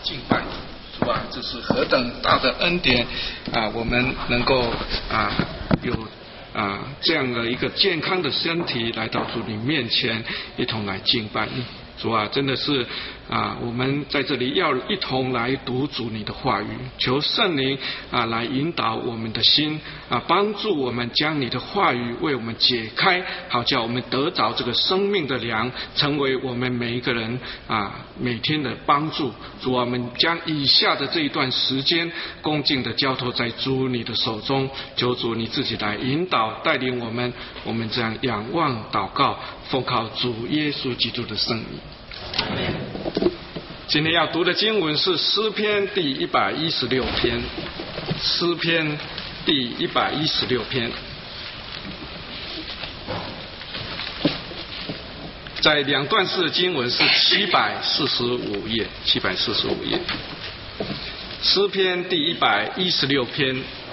敬拜主啊，这是何等大的恩典啊！我们能够有这样的一个健康的身体来到主你面前，一同来敬拜你。主啊，真的是我们在这里要一同来读主你的话语，求圣灵来引导我们的心帮助我们将你的话语为我们解开，好叫我们得着这个生命的粮，成为我们每一个人每天的帮助。主啊，我们将以下的这一段时间恭敬的交托在主你的手中，求主你自己来引导带领我们，我们这样仰望祷告，奉靠主耶稣基督的圣名。今天要读的经文是诗篇第116篇，诗篇第116篇，在两段式的经文是745页，745页。诗篇第116篇。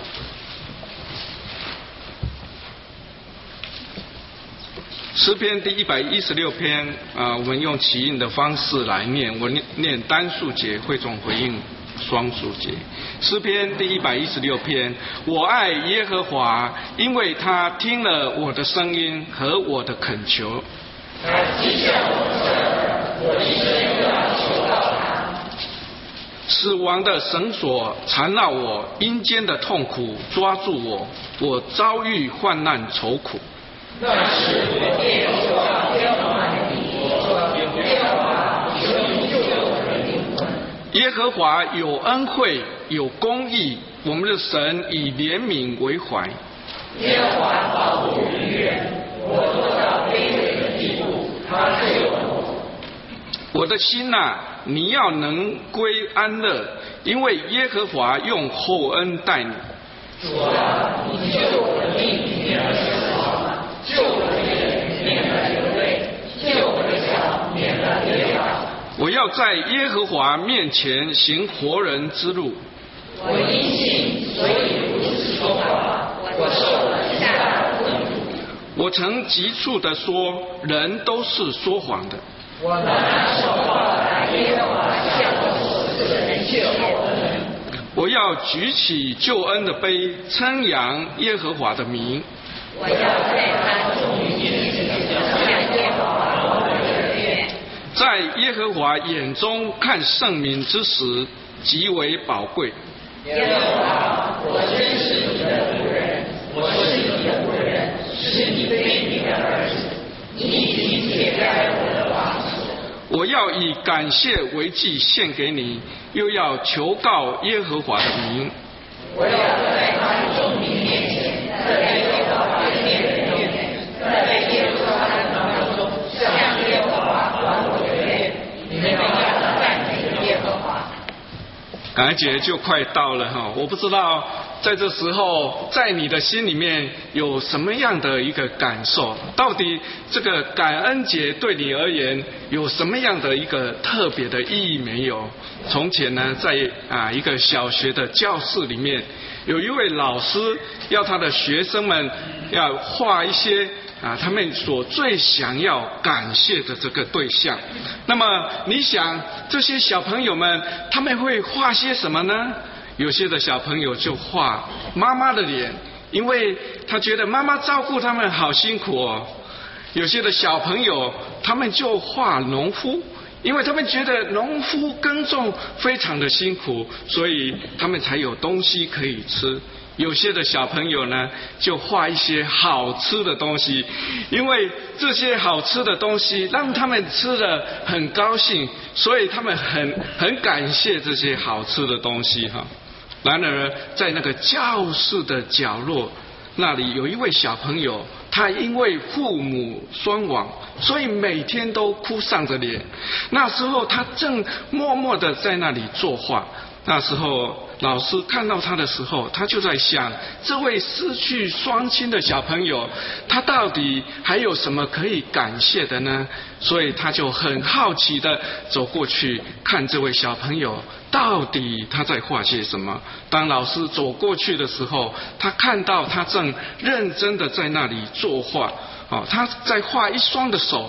诗篇第116篇我们用起印的方式来念，我念单数节，会众回应双数节。诗篇第116篇，我爱耶和华，因为他听了我的声音和我的恳求。 他记下我的，我一生要求到他。 死亡的绳索缠绕我，阴间的痛苦抓住我，我遭遇患难愁苦。 那时我便说耶和华的名，耶和华求你救我的灵魂。 耶和华有恩惠，有公义，我们的神以怜悯为怀。 耶和华保护愚人，我落到卑微的地步，他救我。 我的心你要能归安乐，因为耶和华用厚恩待你。 主啊，你救我的命免了死亡，救我的眼免了流泪，救我的脚免了跌倒。 我要在耶和华面前行活人之路。 我因信，所以如此说话。我受了下的困苦。 我曾急促地说，人都是说谎的。 我拿手话来，耶和华向我所赐的人救我。 我要举起救恩的杯，称扬耶和华的名。 我要在他众民面前向耶和华我的愿。 在耶和华眼中看圣民之时，极为宝贵。 耶和华，我真是你的仆人，我是你的仆人，是你卑鄙的儿子。你已经解开我的绑索。 我要以感谢为祭献给你，又要求告耶和华的名。 我要在他众民面前，在耶和华的面前，在耶和华的当中，向耶和华还我的愿。你们要赞美耶和华。 感恩节就快到了哈，我不知道在这时候在你的心里面有什么样的一个感受？到底这个感恩节对你而言有什么样的一个特别的意义没有？从前呢，在一个小学的教室里面，有一位老师要他的学生们要画一些他们所最想要感谢的这个对象。那么你想这些小朋友们他们会画些什么呢？有些的小朋友就画妈妈的脸，因为他觉得妈妈照顾他们好辛苦哦。有些的小朋友他们就画农夫，因为他们觉得农夫耕种非常的辛苦，所以他们才有东西可以吃。有些的小朋友呢，就画一些好吃的东西，因为这些好吃的东西让他们吃得很高兴，所以他们很感谢这些好吃的东西哈。然而，在那个教室的角落那里，有一位小朋友，他因为父母双亡，所以每天都哭丧着脸。那时候他正默默地在那里作画。那时候老师看到他的时候，他就在想，这位失去双亲的小朋友，他到底还有什么可以感谢的呢？所以他就很好奇的走过去看这位小朋友到底他在画些什么。当老师走过去的时候，他看到他正认真的在那里作画他在画一双的手，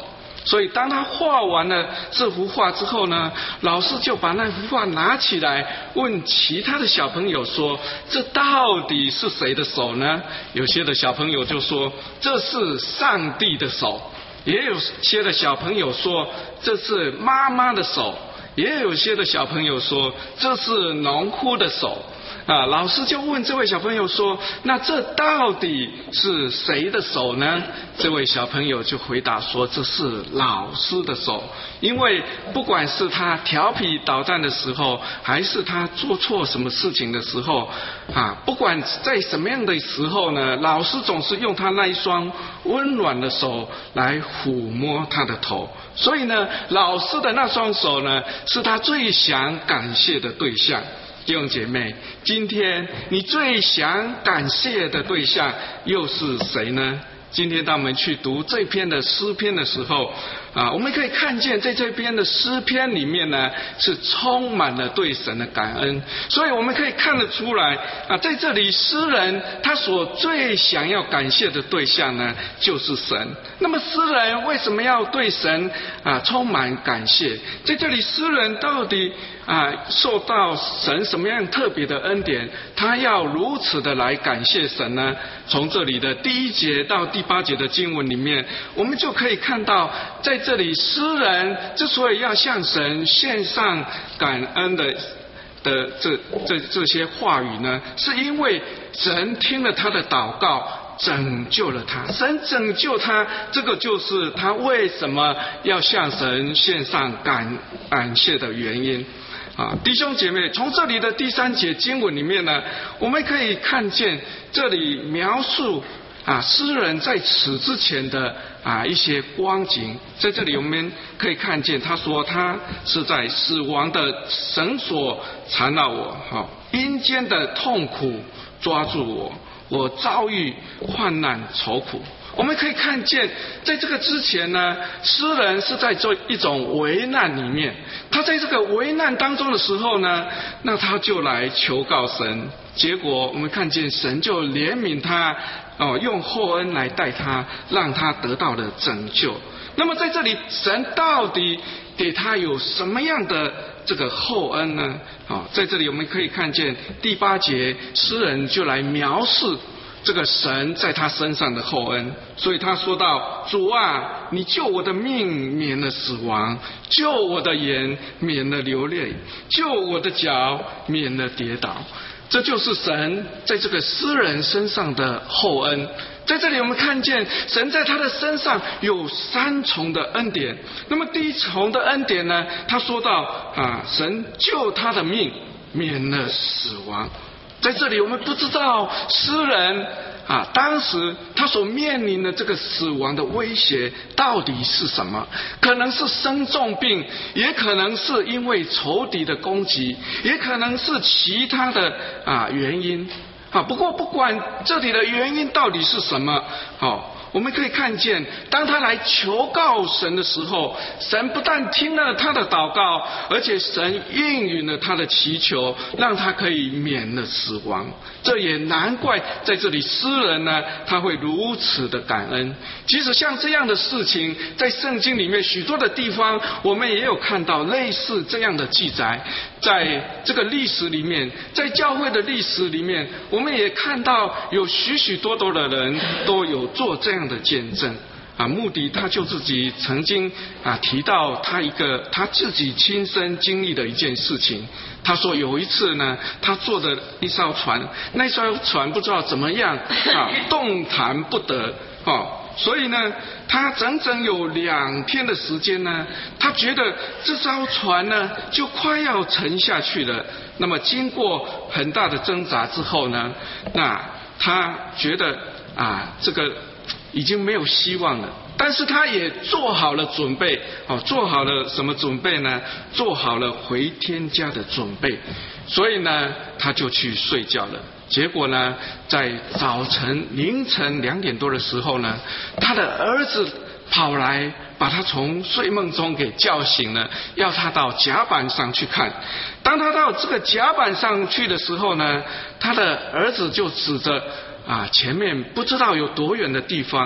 所以当他画完了这幅画之后呢，老师就把那幅画拿起来问其他的小朋友说，这到底是谁的手呢？有些的小朋友就说这是上帝的手，也有些的小朋友说这是妈妈的手，也有些的小朋友说这是农夫的手。老师就问这位小朋友说，那这到底是谁的手呢？这位小朋友就回答说，这是老师的手。因为不管是他调皮捣蛋的时候，还是他做错什么事情的时候，不管在什么样的时候呢，老师总是用他那一双温暖的手来抚摸他的头。所以呢，老师的那双手呢，是他最想感谢的对象。弟兄姐妹，今天你最想感谢的对象又是谁呢？今天当我们去读这篇的诗篇的时候，我们可以看见在这篇的诗篇里面呢，是充满了对神的感恩。所以我们可以看得出来，在这里诗人他所最想要感谢的对象呢，就是神。那么诗人为什么要对神充满感谢？在这里诗人到底受到神什么样特别的恩典，他要如此的来感谢神呢？从这里的第1节到第8节的经文里面，我们就可以看到，在这里诗人之所以要向神献上感恩的这些话语呢，是因为神听了他的祷告，拯救了他。神拯救他，这个就是他为什么要向神献上感谢的原因。弟兄姐妹，从这里的第3节经文里面呢，我们可以看见这里描述诗人在此之前的一些光景。在这里我们可以看见，他说他是在死亡的绳索缠绕我，阴间的痛苦抓住我，我遭遇患难愁苦。我们可以看见，在这个之前呢，诗人是在做一种危难里面。他在这个危难当中的时候呢，那他就来求告神。结果我们看见神就怜悯他，用厚恩来待他，让他得到了拯救。那么在这里，神到底给他有什么样的这个厚恩呢？在这里我们可以看见第8节，诗人就来描述这个神在他身上的厚恩。所以他说到，主啊，你救我的命免了死亡，救我的眼免了流泪，救我的脚免了跌倒。这就是神在这个诗人身上的厚恩。在这里我们看见神在他的身上有3重的恩典。那么第1重的恩典呢，他说到神救他的命免了死亡。在这里我们不知道诗人当时他所面临的这个死亡的威胁到底是什么？可能是生重病，也可能是因为仇敌的攻击，也可能是其他的原因。不过不管这里的原因到底是什么，我们可以看见，当他来求告神的时候，神不但听了他的祷告，而且神应允了他的祈求，让他可以免了死亡。这也难怪在这里诗人呢，他会如此的感恩。即使像这样的事情，在圣经里面许多的地方，我们也有看到类似这样的记载。在这个历史里面，在教会的历史里面，我们也看到有许许多多的人都有做这样的见证。目的他就自己曾经提到他自己亲身经历的一件事情。他说有一次呢，他坐的一艘船，那艘船不知道怎么样动弹不得，所以呢，他整整有2天的时间呢，他觉得这艘船呢就快要沉下去了。那么经过很大的挣扎之后呢，那他觉得这个已经没有希望了，但是他也做好了准备。做好了什么准备呢？做好了回天家的准备。所以呢，他就去睡觉了。结果呢，在凌晨2点多的时候呢，他的儿子跑来把他从睡梦中给叫醒了，要他到甲板上去看。当他到这个甲板上去的时候呢，他的儿子就指着前面不知道有多远的地方，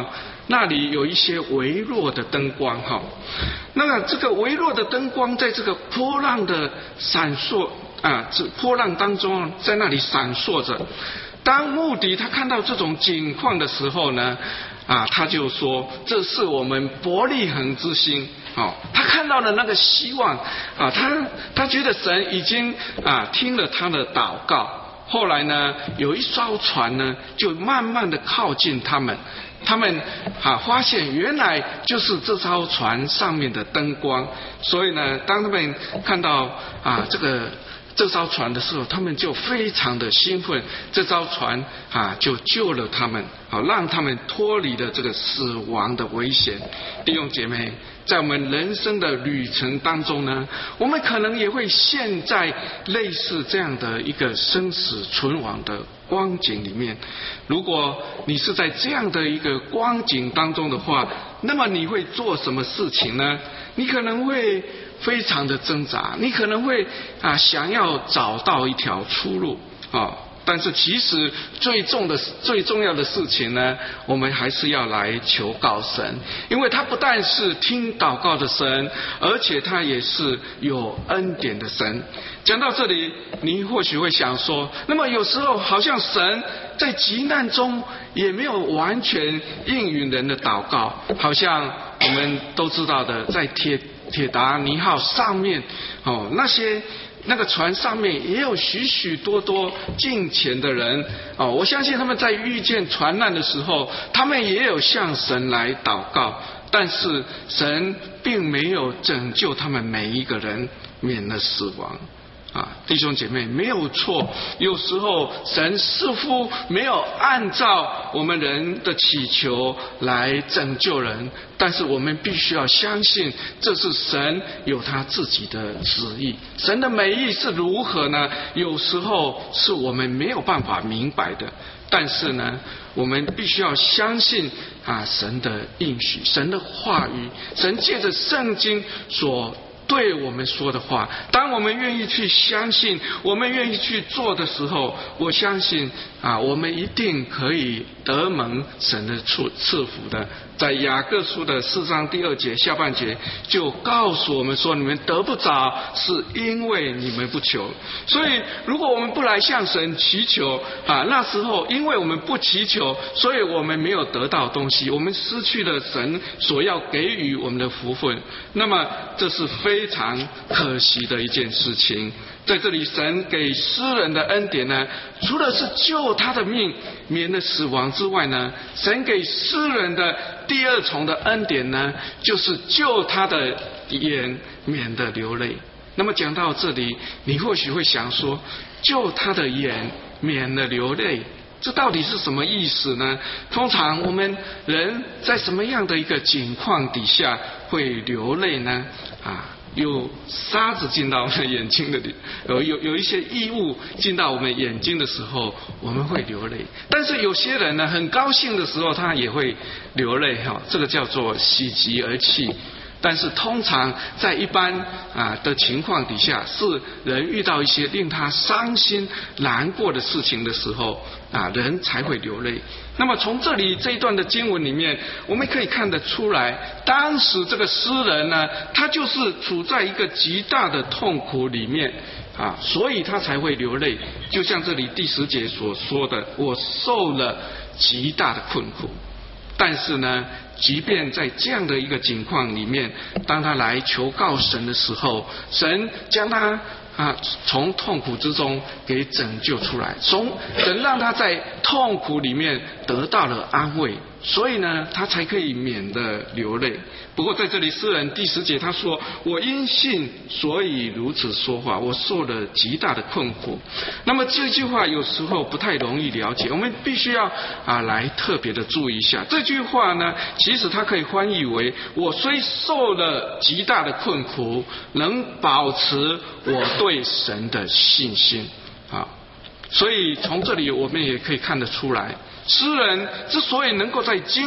那里有一些微弱的灯光哈。那么这个微弱的灯光在这个波浪的闪烁这波浪当中，在那里闪烁着。当穆迪他看到这种景况的时候呢，他就说这是我们伯利恒之星。他看到了那个希望他觉得神已经听了他的祷告。后来呢，有一艘船呢，就慢慢的靠近他们发现原来就是这艘船上面的灯光。所以呢，当他们看到这艘船的时候，他们就非常的兴奋。这艘船就救了他们，让他们脱离了这个死亡的危险。弟兄姐妹，在我们人生的旅程当中呢，我们可能也会陷在类似这样的一个生死存亡的光景里面。如果你是在这样的一个光景当中的话，那么你会做什么事情呢？你可能会非常的挣扎，你可能会想要找到一条出路但是其实最重要的事情呢，我们还是要来求告神，因为他不但是听祷告的神，而且他也是有恩典的神。讲到这里，你或许会想说，那么有时候好像神在急难中也没有完全应允人的祷告，好像我们都知道的，在铁达尼号上面那个船上面也有许许多多敬虔的人我相信他们在遇见船难的时候，他们也有向神来祷告，但是神并没有拯救他们每一个人免了死亡弟兄姐妹，没有错，有时候神似乎没有按照我们人的祈求来拯救人，但是我们必须要相信这是神有他自己的旨意。神的美意是如何呢？有时候是我们没有办法明白的，但是呢，我们必须要相信神的应许，神的话语，神借着圣经所对我们说的话，当我们愿意去相信，我们愿意去做的时候，我相信我们一定可以得蒙神的赐福的。在雅各书的4章第2节下半节就告诉我们说，你们得不着是因为你们不求。所以如果我们不来向神祈求那时候因为我们不祈求，所以我们没有得到东西，我们失去了神所要给予我们的福分，那么这是非常可惜的一件事情。在这里神给诗人的恩典呢，除了是救他的命免了死亡之外呢，神给诗人的第二重的恩典呢，就是救他的眼免得流泪。那么讲到这里，你或许会想说，救他的眼免了流泪，这到底是什么意思呢？通常我们人在什么样的一个境况底下会流泪呢？有沙子进到我们眼睛里，有一些异物进到我们眼睛的时候，我们会流泪。但是有些人呢，很高兴的时候他也会流泪这个叫做喜极而泣。但是通常在一般的情况底下，是人遇到一些令他伤心难过的事情的时候人才会流泪。那么从这一段的经文里面，我们可以看得出来，当时这个诗人呢，他就是处在一个极大的痛苦里面所以他才会流泪。就像这里第10节所说的，我受了极大的困苦。但是呢，即便在这样的一个境况里面，当他来求告神的时候，神将他从痛苦之中给拯救出来，神让他在痛苦里面得到了安慰，所以呢，他才可以免得流泪。不过在这里诗人第10节他说，我因信所以如此说话，我受了极大的困苦。那么这句话有时候不太容易了解，我们必须要来特别的注意一下。这句话呢，其实它可以翻译为，我虽受了极大的困苦，能保持我对神的信心所以从这里我们也可以看得出来，诗人之所以能够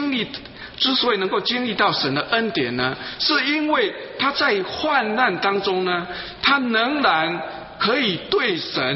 经历到神的恩典呢，是因为他在患难当中呢，他仍然可以对神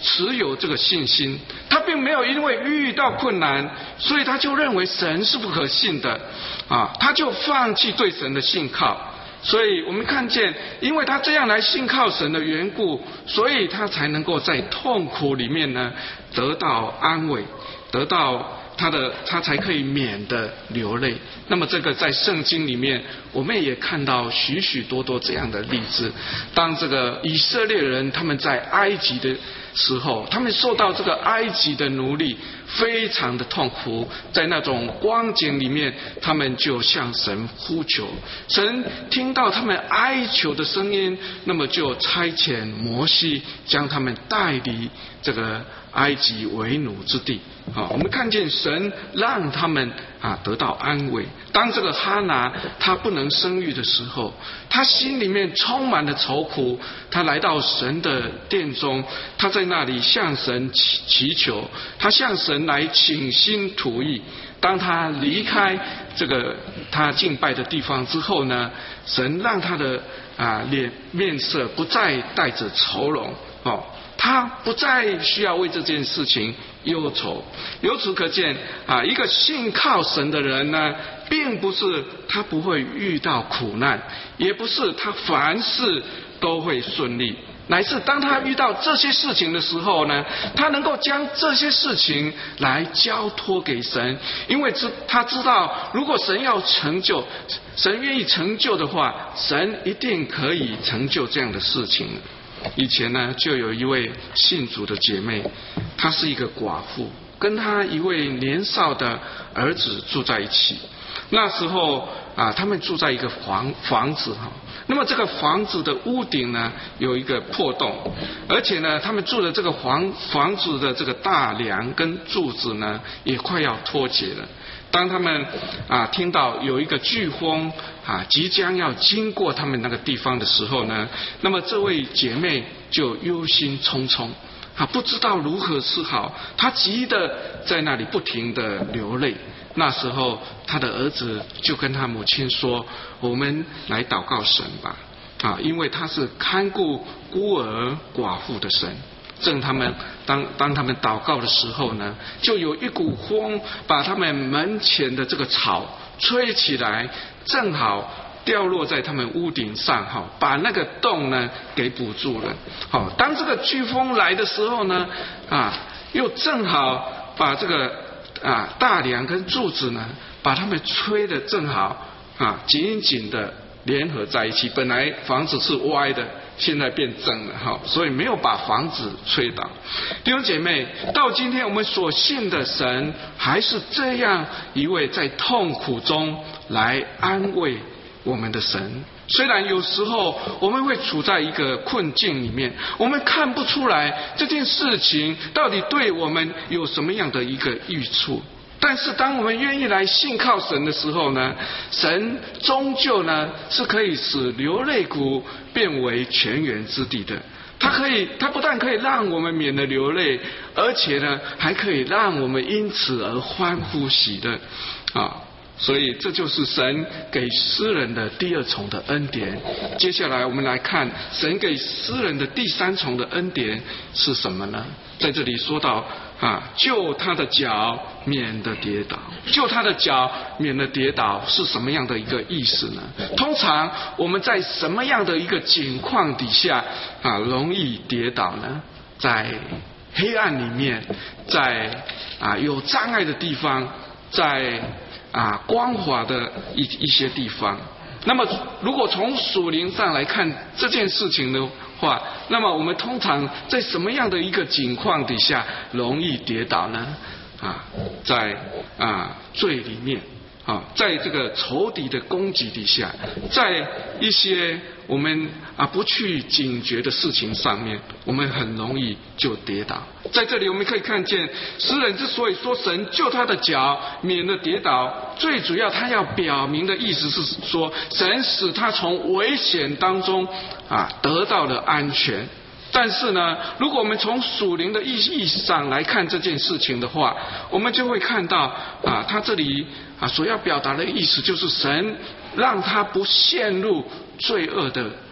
持有这个信心，他并没有因为遇到困难，所以他就认为神是不可信的他就放弃对神的信靠。所以我们看见，因为他这样来信靠神的缘故，所以他才能够在痛苦里面呢得到安慰，得到他才可以免得流泪。那么这个在圣经里面我们也看到许许多多这样的例子。当这个以色列人他们在埃及的时候，他们受到这个埃及的奴隶，非常的痛苦，在那种光景里面，他们就向神呼求，神听到他们哀求的声音，那么就差遣摩西将他们带离这个埃及为奴之地。我们看见神让他们得到安慰。当这个哈拿他不能生育的时候，他心里面充满了愁苦，他来到神的殿中，他在那里向神祈求，他向神来倾心吐意。当他离开这个他敬拜的地方之后呢，神让他的面色不再带着愁容他不再需要为这件事情忧愁。由此可见一个信靠神的人呢，并不是他不会遇到苦难，也不是他凡事都会顺利，乃是当他遇到这些事情的时候呢，他能够将这些事情来交托给神，因为他知道，如果神要成就，神愿意成就的话，神一定可以成就这样的事情。以前呢，就有一位信主的姐妹，她是一个寡妇，跟她一位年少的儿子住在一起。那时候他们住在一个房子那么这个房子的屋顶呢有一个破洞，而且呢他们住的这个房子的这个大梁跟柱子呢也快要脱节了。当他们听到有一个飓风即将要经过他们那个地方的时候呢，那么这位姐妹就忧心忡忡不知道如何是好，她急得在那里不停的流泪。那时候她的儿子就跟她母亲说，我们来祷告神吧因为他是看顾孤儿寡妇的神。正当他们祷告的时候呢，就有一股风把他们门前的这个草吹起来，正好掉落在他们屋顶上把那个洞呢给补住了。当这个飓风来的时候呢又正好把这个大梁跟柱子呢把它们吹得正好紧紧的联合在一起。本来房子是歪的，现在变正了所以没有把房子吹倒。弟兄姐妹，到今天我们所信的神还是这样一位在痛苦中来安慰我们的神。虽然有时候我们会处在一个困境里面，我们看不出来这件事情到底对我们有什么样的一个益处，但是当我们愿意来信靠神的时候呢，神终究呢是可以使流泪谷变为泉源之地的。他不但可以让我们免得流泪，而且呢还可以让我们因此而欢呼喜乐所以这就是神给诗人的第二重的恩典。接下来我们来看神给诗人的第三重的恩典是什么呢？在这里说到救他的脚免得跌倒。救他的脚免得跌倒是什么样的一个意思呢？通常我们在什么样的一个境况底下容易跌倒呢？在黑暗里面，在有障碍的地方，在光滑的一些地方。那么如果从属灵上来看这件事情的话，那么我们通常在什么样的一个境况底下容易跌倒呢？在罪里面在这个仇敌的攻击底下，在一些我们不去警觉的事情上面，我们很容易就跌倒。在这里我们可以看见，诗人之所以说神救他的脚免得跌倒，最主要他要表明的意思是说，神使他从危险当中得到了安全。但是呢，如果我们从属灵的意义上来看这件事情的话，我们就会看到他这里所要表达的意思就是神让他不陷入罪恶的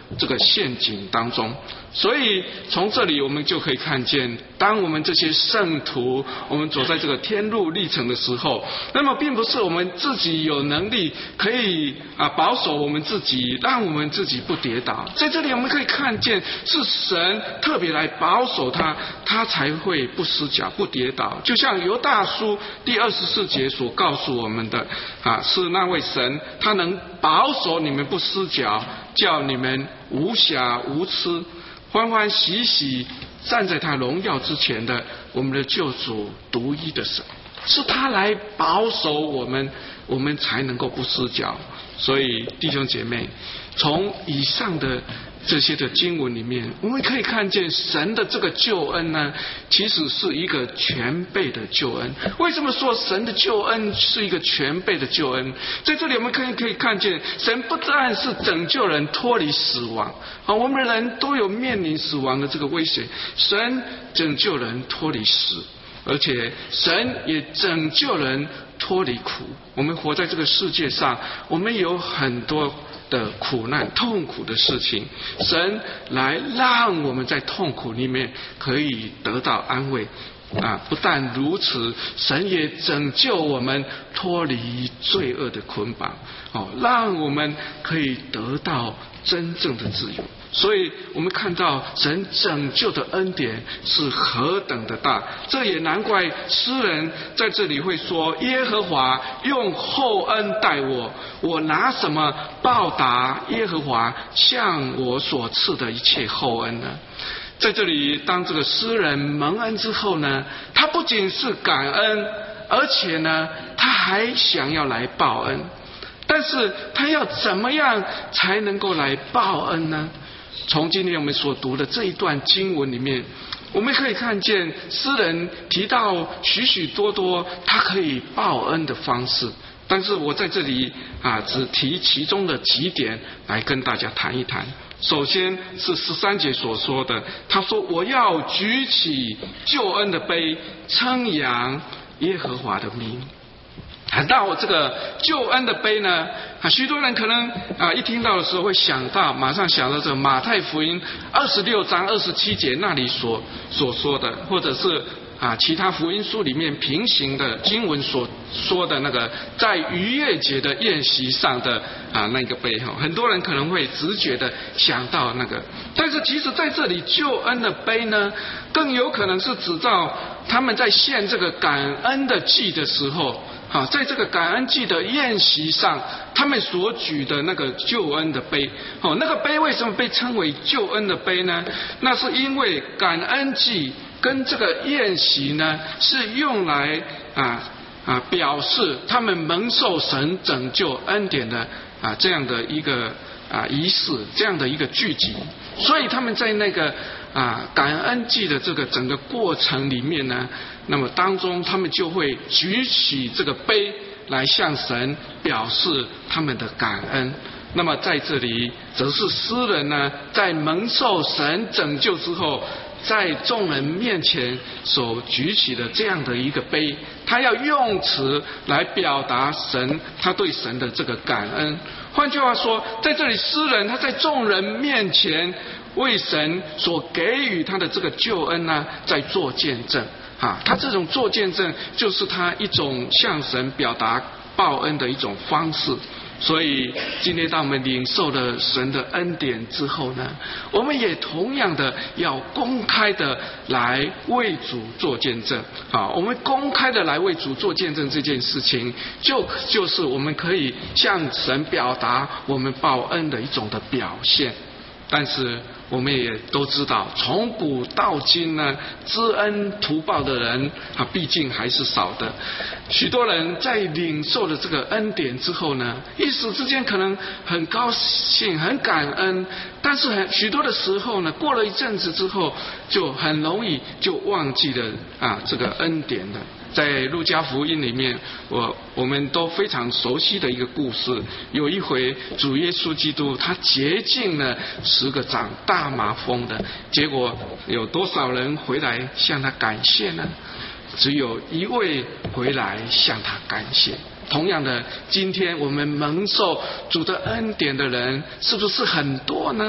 这个陷阱当中。所以从这里我们就可以看见，当我们这些圣徒，我们走在这个天路历程的时候，那么并不是我们自己有能力可以保守我们自己，让我们自己不跌倒。在这里我们可以看见，是神特别来保守他才会不失脚不跌倒。就像犹大书第24节所告诉我们的是那位神，他能保守你们不失脚，叫你们无瑕无疵，欢欢喜喜站在他荣耀之前的我们的救主独一的神，是他来保守我们，我们才能够不失脚。所以弟兄姐妹，从以上的这些的经文里面，我们可以看见神的这个救恩呢，其实是一个全备的救恩。为什么说神的救恩是一个全备的救恩？在这里我们可以看见，神不但是拯救人脱离死亡，我们人都有面临死亡的这个威胁，神拯救人脱离死，而且神也拯救人脱离苦。我们活在这个世界上，我们有很多的苦难痛苦的事情，神来让我们在痛苦里面可以得到安慰。不但如此，神也拯救我们脱离罪恶的捆绑，让我们可以得到真正的自由。所以我们看到神拯救的恩典是何等的大，这也难怪诗人在这里会说，耶和华用厚恩待我，我拿什么报答耶和华向我所赐的一切厚恩呢？在这里，当这个诗人蒙恩之后呢，他不仅是感恩，而且呢，他还想要来报恩。但是他要怎么样才能够来报恩呢？从今天我们所读的这一段经文里面，我们可以看见诗人提到许许多多他可以报恩的方式，但是我在这里只提其中的几点来跟大家谈一谈。首先是13节所说的，他说我要举起救恩的杯，称扬耶和华的名。谈到这个救恩的杯呢，许多人可能一听到的时候会马上想到这个马太福音26章27节那里所说的，或者是其他福音书里面平行的经文所说的那个在逾越节的宴席上的那个杯，很多人可能会直觉的想到那个，但是其实在这里救恩的杯呢，更有可能是指到他们在献这个感恩的祭的时候，在这个感恩祭的宴席上，他们所举的那个救恩的杯，那个杯为什么被称为救恩的杯呢？那是因为感恩祭跟这个宴席呢，是用来表示他们蒙受神拯救恩典的这样的一个仪式，这样的一个聚集。所以他们在那个感恩祭的这个整个过程里面呢，那么当中他们就会举起这个杯来向神表示他们的感恩。那么在这里则是诗人呢，在蒙受神拯救之后，在众人面前所举起的这样的一个杯，他要用词来表达他对神的这个感恩。换句话说，在这里诗人他在众人面前为神所给予他的这个救恩呢，在做见证。他这种做见证就是他一种向神表达报恩的一种方式。所以今天当我们领受了神的恩典之后呢，我们也同样的要公开的来为主做见证。我们公开的来为主做见证这件事情，就是我们可以向神表达我们报恩的一种的表现。但是我们也都知道，从古到今呢，知恩图报的人毕竟还是少的。许多人在领受了这个恩典之后呢，一时之间可能很高兴很感恩，但是许多的时候呢，过了一阵子之后，就很容易就忘记了这个恩典了。在路加福音里面，我们都非常熟悉的一个故事，有一回主耶稣基督他洁净了10个长大麻风的，结果有多少人回来向他感谢呢？只有一位回来向他感谢。同样的，今天我们蒙受主的恩典的人是不是很多呢？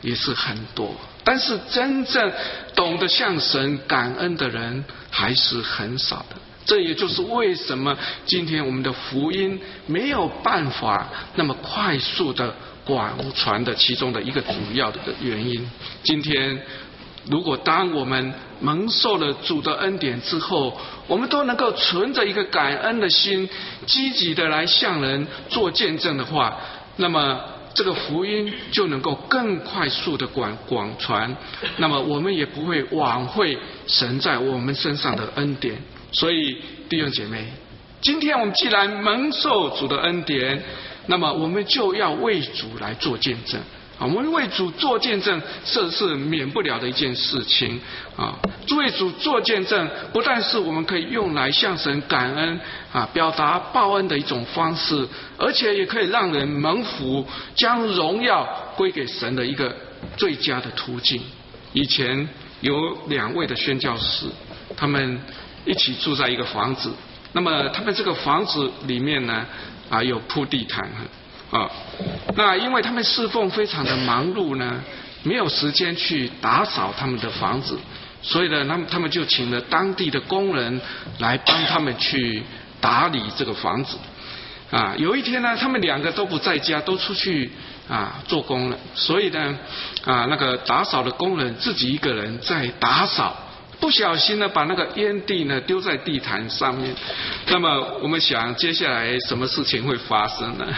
也是很多，但是真正懂得向神感恩的人还是很少的。这也就是为什么今天我们的福音没有办法那么快速的广传的其中的一个主要的原因。今天如果当我们蒙受了主的恩典之后，我们都能够存着一个感恩的心，积极的来向人做见证的话，那么这个福音就能够更快速的广传，那么我们也不会枉费神在我们身上的恩典。所以弟兄姐妹，今天我们既然蒙受主的恩典，那么我们就要为主来做见证。我们为主做见证，这是免不了的一件事情啊！为主做见证，不但是我们可以用来向神感恩啊，表达报恩的一种方式，而且也可以让人蒙福，将荣耀归给神的一个最佳的途径。以前有2位的宣教士，他们一起住在一个房子，那么他们这个房子里面呢，有铺地毯那因为他们侍奉非常的忙碌呢，没有时间去打扫他们的房子，所以呢，他们就请了当地的工人来帮他们去打理这个房子。有一天呢，他们2个都不在家，都出去做工了，所以呢，那个打扫的工人自己一个人在打扫，不小心呢把那个烟蒂呢丢在地毯上面。那么我们想接下来什么事情会发生呢？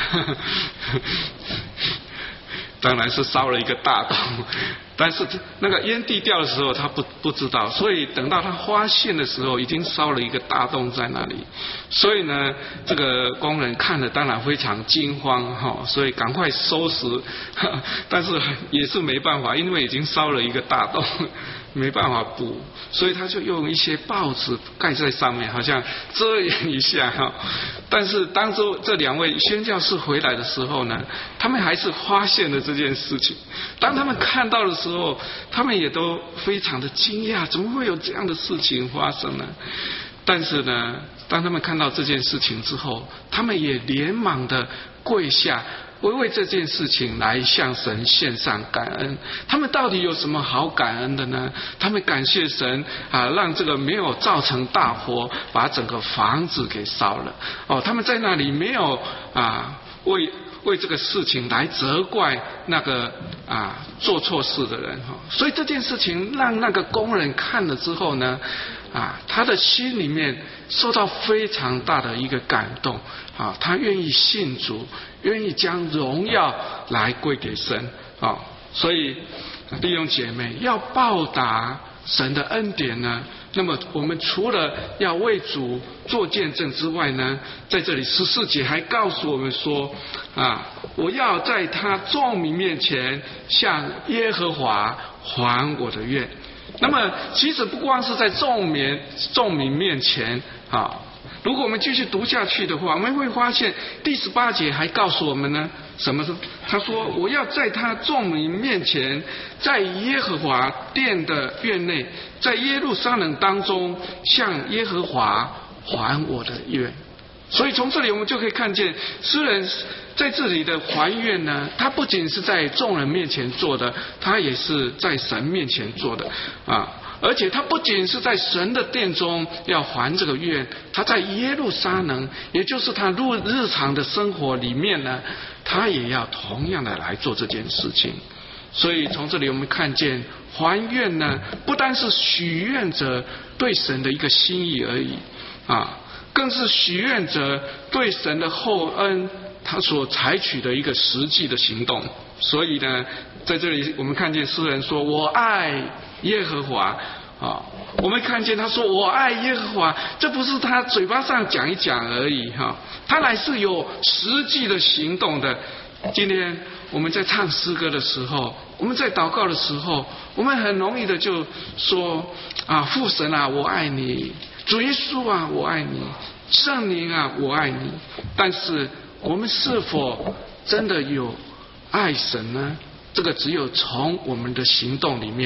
当然是烧了一个大洞，但是那个烟蒂掉的时候他不知道，所以等到他发现的时候已经烧了一个大洞在那里。所以呢，这个工人看了当然非常惊慌所以赶快收拾，但是也是没办法，因为已经烧了一个大洞，没办法补，所以他就用一些报纸盖在上面，好像遮掩一下但是当这2位宣教士回来的时候呢，他们还是发现了这件事情。当他们看到的时候，他们也都非常的惊讶，怎么会有这样的事情发生呢？但是呢，当他们看到这件事情之后，他们也连忙的跪下，为这件事情来向神献上感恩。他们到底有什么好感恩的呢？他们感谢神让这个没有造成大火，把整个房子给烧了。他们在那里没有为这个事情来责怪那个做错事的人所以这件事情让那个工人看了之后呢，他的心里面受到非常大的一个感动他愿意信主，愿意将荣耀来归给神所以弟兄姐妹，要报答神的恩典呢，那么我们除了要为主做见证之外呢，在这里14节还告诉我们说我要在他众民面前向耶和华还我的愿。那么其实不光是在众民面前如果我们继续读下去的话，我们会发现第18节还告诉我们呢，什么？他说我要在他众民面前，在耶和华殿的院内，在耶路撒冷当中向耶和华还我的愿。所以从这里我们就可以看见，诗人在这里的还愿呢，他不仅是在众人面前做的，他也是在神面前做的而且他不仅是在神的殿中要还这个愿，他在耶路撒冷，也就是他日常的生活里面呢，他也要同样的来做这件事情。所以从这里我们看见，还愿呢，不单是许愿者对神的一个心意而已更是许愿者对神的厚恩他所采取的一个实际的行动。所以呢，在这里我们看见诗人说我爱耶和华我们看见他说我爱耶和华，这不是他嘴巴上讲一讲而已他乃是有实际的行动的。今天我们在唱诗歌的时候，我们在祷告的时候，我们很容易的就说父神我爱你，主耶稣我爱你，圣灵我爱你。但是我们是否真的有爱神呢？这个只有从我们的行动里面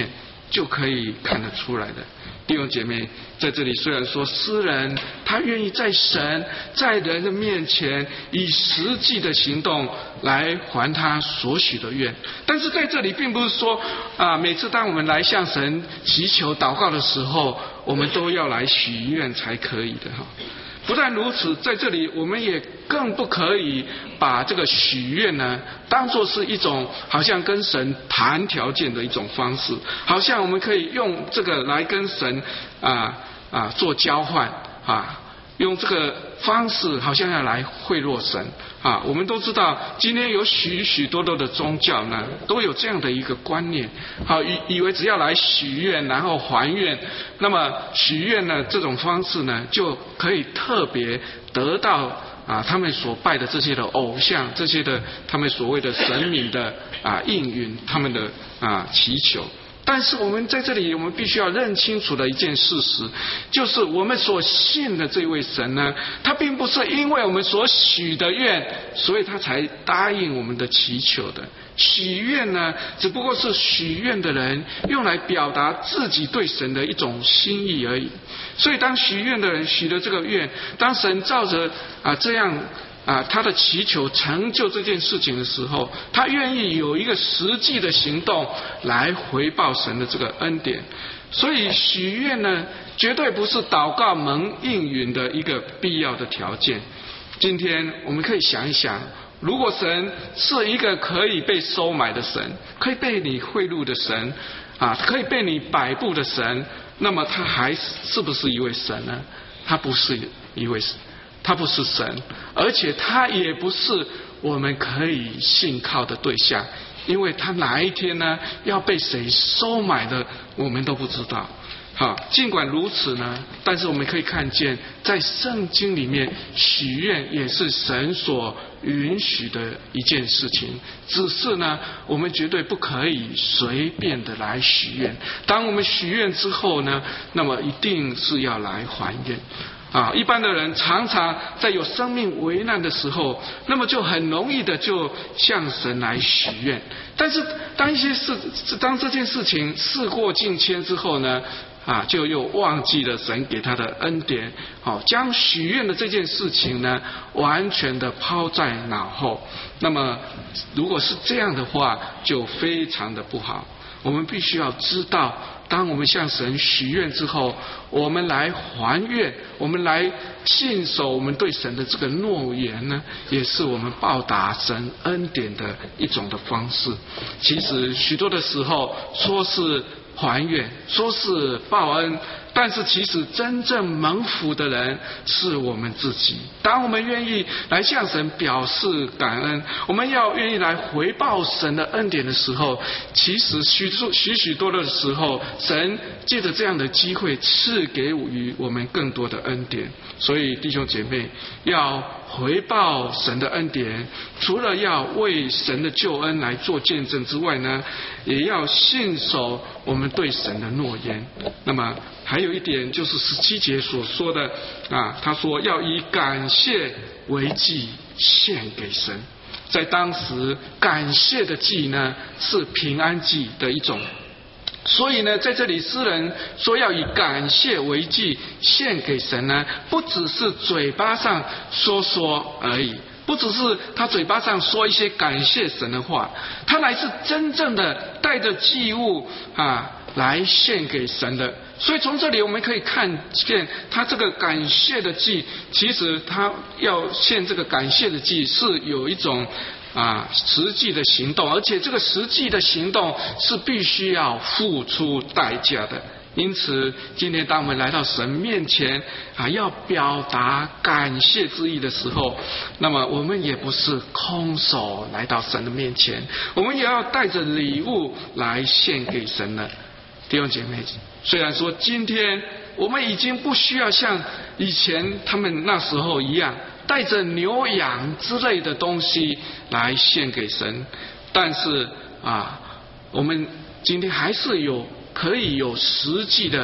就可以看得出来的。弟兄姐妹，在这里虽然说诗人他愿意在神在人的面前以实际的行动来还他所许的愿，但是在这里并不是说每次当我们来向神祈求祷告的时候，我们都要来许愿才可以的哈。不但如此，在这里我们也更不可以把这个许愿呢当作是一种好像跟神谈条件的一种方式，好像我们可以用这个来跟神做交换用这个方式好像要来贿赂神我们都知道今天有许许多多的宗教呢都有这样的一个观念以为只要来许愿然后还愿，那么许愿呢这种方式呢就可以特别得到他们所拜的这些的偶像，这些的他们所谓的神明的应允他们的祈求。但是我们在这里我们必须要认清楚的一件事实，就是我们所信的这位神呢，他并不是因为我们所许的愿所以他才答应我们的祈求的。许愿呢只不过是许愿的人用来表达自己对神的一种心意而已。所以当许愿的人许了这个愿，当神照着这样他的祈求成就这件事情的时候，他愿意有一个实际的行动来回报神的这个恩典。所以许愿呢绝对不是祷告蒙应允的一个必要的条件。今天我们可以想一想，如果神是一个可以被收买的神，可以被你贿赂的神可以被你摆布的神，那么他还是不是一位神呢？他不是一位神，他不是神，而且他也不是我们可以信靠的对象，因为他哪一天呢要被谁收买的我们都不知道。尽管如此呢，但是我们可以看见在圣经里面许愿也是神所允许的一件事情，只是呢我们绝对不可以随便的来许愿。当我们许愿之后呢，那么一定是要来还愿。一般的人常常在有生命危难的时候，那么就很容易的就向神来许愿。但是当这件事情事过境迁之后呢，就又忘记了神给他的恩典，将许愿的这件事情呢完全的抛在脑后。那么如果是这样的话，就非常的不好。我们必须要知道，当我们向神许愿之后，我们来还愿，我们来信守我们对神的这个诺言呢，也是我们报答神恩典的一种的方式。其实许多的时候说是还愿，说是报恩，但是其实真正蒙福的人是我们自己。当我们愿意来向神表示感恩，我们要愿意来回报神的恩典的时候，其实许多的时候，神借着这样的机会赐给予我们更多的恩典。所以弟兄姐妹，要回报神的恩典，除了要为神的救恩来做见证之外呢，也要信守我们对神的诺言。那么还有一点就是17节所说的他说要以感谢为祭献给神。在当时感谢的祭呢是平安祭的一种，所以呢在这里诗人说要以感谢为祭献给神呢，不只是嘴巴上说而已，不只是他嘴巴上说一些感谢神的话，他乃是真正的带着祭物来献给神的。所以从这里我们可以看见，他这个感谢的祭，其实他要献这个感谢的祭是有一种实际的行动，而且这个实际的行动是必须要付出代价的。因此今天当我们来到神面前要表达感谢之意的时候，那么我们也不是空手来到神的面前，我们也要带着礼物来献给神了。弟兄姐妹，虽然说今天我们已经不需要像以前他们那时候一样带着牛羊之类的东西来献给神，但是我们今天还是可以有实际的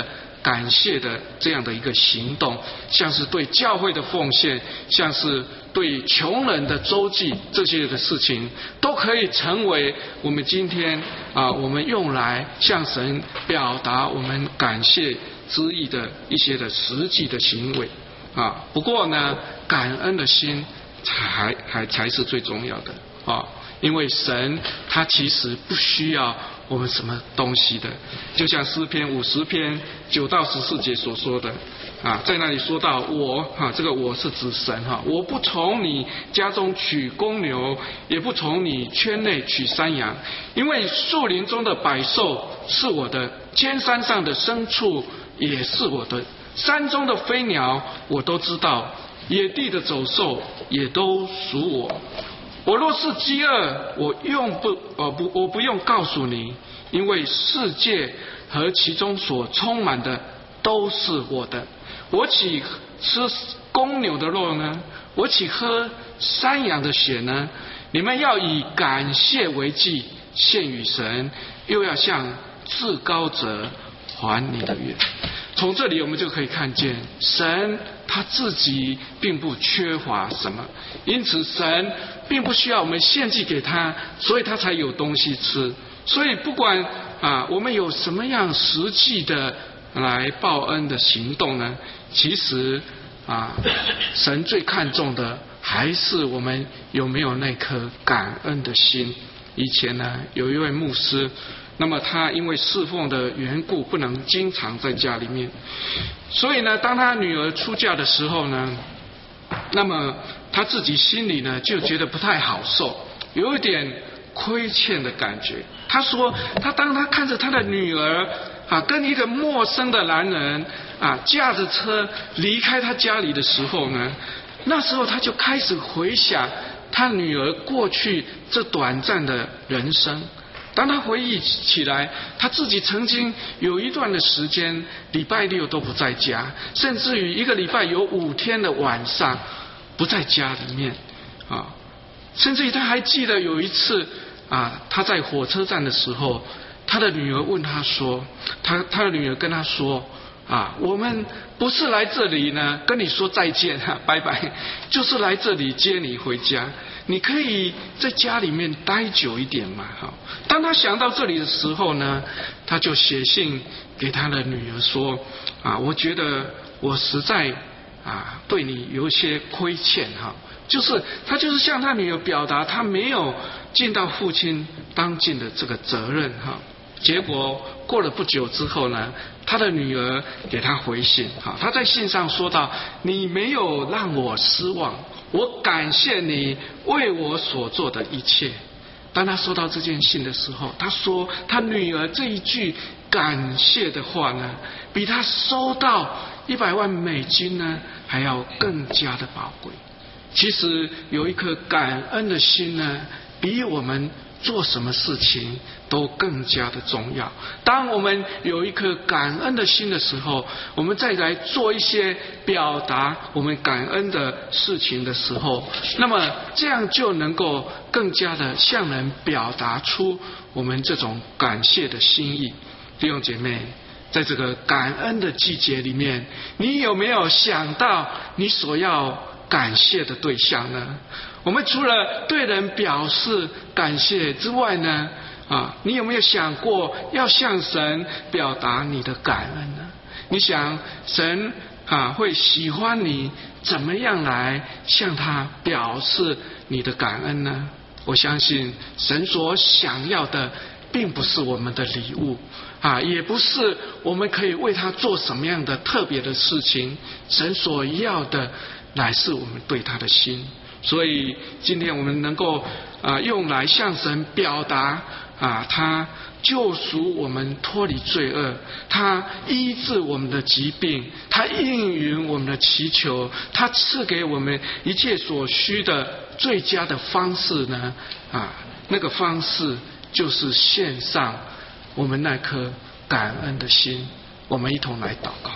感谢的这样的一个行动，像是对教会的奉献，像是对穷人的周济，这些的事情都可以成为我们今天我们用来向神表达我们感谢之意的一些的实际的行为不过呢，感恩的心才是最重要的因为神他其实不需要我们什么东西的，就像诗篇50篇9到14节所说的在那里说到我这个我是指神我不从你家中取公牛，也不从你圈内取山羊，因为树林中的百兽是我的，尖山上的牲畜也是我的，山中的飞鸟我都知道，野地的走兽也都属我。我若是饥饿，我不用告诉你，因为世界和其中所充满的都是我的。我岂吃公牛的肉呢？我岂喝山羊的血呢？你们要以感谢为祭献与神，又要向至高者还你的愿。从这里我们就可以看见，神他自己并不缺乏什么，因此神并不需要我们献祭给他，所以他才有东西吃。所以不管我们有什么样实际的来报恩的行动呢，其实神最看重的还是我们有没有那颗感恩的心。以前呢，有一位牧师，那么他因为侍奉的缘故不能经常在家里面，所以呢，当他女儿出嫁的时候呢，那么他自己心里呢就觉得不太好受，有一点亏欠的感觉。他说当他看着他的女儿跟一个陌生的男人驾着车离开他家里的时候呢，那时候他就开始回想他女儿过去这短暂的人生。当他回忆起来，他自己曾经有一段的时间礼拜六都不在家，甚至于一个礼拜有5天的晚上不在家里面甚至于他还记得有一次他在火车站的时候，他的女儿问他说，他的女儿跟他说我们不是来这里呢跟你说再见拜拜，就是来这里接你回家，你可以在家里面待久一点嘛当他想到这里的时候呢，他就写信给他的女儿说我觉得我实在对你有一些亏欠他就是向他女儿表达他没有尽到父亲当尽的这个责任结果过了不久之后呢，他的女儿给他回信他在信上说到，你没有让我失望，我感谢你为我所做的一切。当他收到这件信的时候，他说他女儿这一句感谢的话呢，比他收到100万美金呢还要更加的宝贵。其实有一颗感恩的心呢，比我们做什么事情都更加的重要。当我们有一颗感恩的心的时候，我们再来做一些表达我们感恩的事情的时候，那么这样就能够更加的向人表达出我们这种感谢的心意。弟兄姐妹，在这个感恩的季节里面，你有没有想到你所要感谢的对象呢？我们除了对人表示感谢之外呢，你有没有想过要向神表达你的感恩呢？你想神会喜欢你怎么样来向他表示你的感恩呢？我相信神所想要的并不是我们的礼物也不是我们可以为他做什么样的特别的事情，神所要的乃是我们对他的心。所以今天我们能够用来向神表达他救赎我们脱离罪恶，他医治我们的疾病，他应允我们的祈求，他赐给我们一切所需的最佳的方式呢那个方式就是献上我们那颗感恩的心。我们一同来祷告。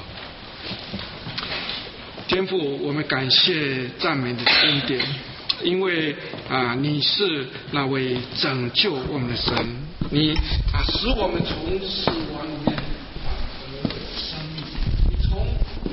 天父，我们感谢赞美的恩典，因为你是那位拯救我们的神，你使我们从死亡里面得生命。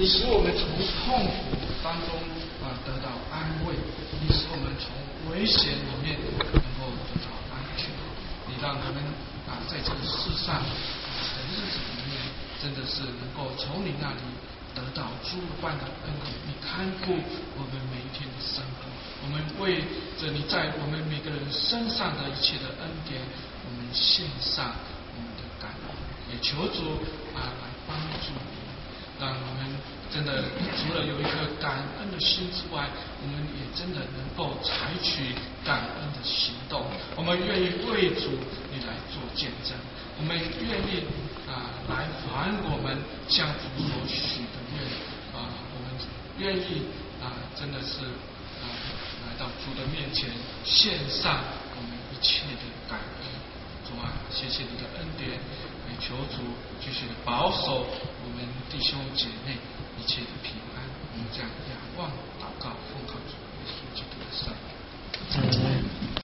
你使我们从痛苦当中得到安慰，你使我们从危险里面能够得到安全，你让我们在这个世上的日子里面，真的是能够从你那里得到诸般的恩典，你看顾我们每一天的生活，我们为着你在我们每个人身上的一切的恩典，我们献上我们的感恩，也求主来帮助我们，让我们真的除了有一颗感恩的心之外，我们也真的能够采取感恩的行动。我们愿意为主你来做见证，我们愿意来还我们向主所许的愿我们愿意真的是来到主的面前献上我们一切的感恩。主谢谢你的恩典，也求主继续的保守我们弟兄姐妹一切